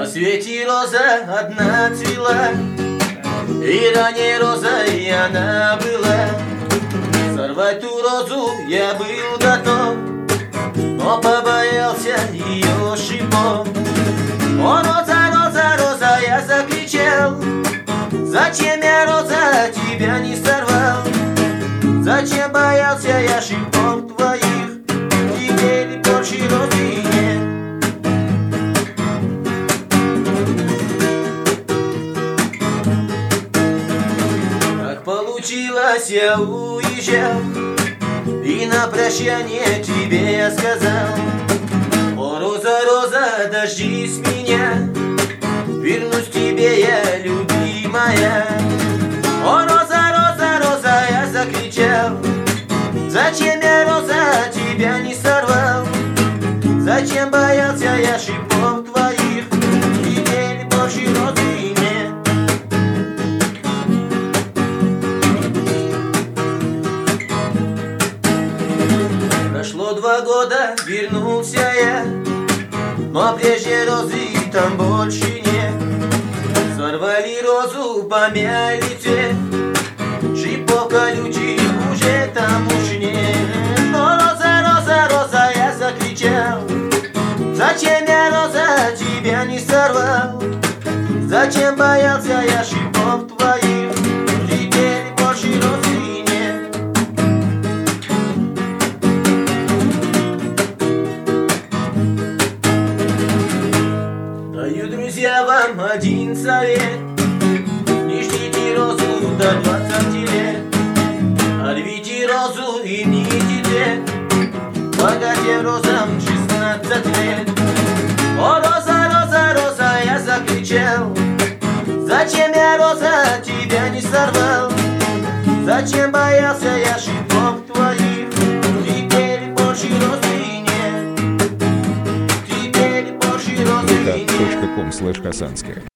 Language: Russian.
свете роза одна цвела, и ранее розой она была. Сорвать ту розу я был готов, но побоялся ее шипов. О, роза, роза, роза, я закричал, зачем я, роза, тебя не сорвал? Зачем боялся я шипов твоих? Теперь больше розы нет. Как получилось, я уезжал, и на прощание тебе я сказал: о, роза, роза, дождись меня, вернусь к тебе я, любимая. О, роза, роза, роза, я закричал, зачем я, роза, тебя не сорвал? Зачем боялся я шипов твоих? Теперь больше розы нет. Прошло 2 года, вернулся я, но прежней розы там больше нет. Сорвали розу, помяли цвет, шипов колючих уже там уж нет. Но роза, роза, роза, я закричал, зачем я, роза, тебя не сорвал? Зачем боялся я шипов твоих? Теперь больше розы нет. Даю, друзья, вам один совет: не ждите розу до 20 лет, а рвите розу и мните цвет, богатым розам 16 лет. О, роза, роза, роза, я закричал, зачем я, роза, тебя не сорвал? Зачем боялся я шипов твоих? Теперь больше розы нет. Теперь больше розы нет. Vk.com/Хасанская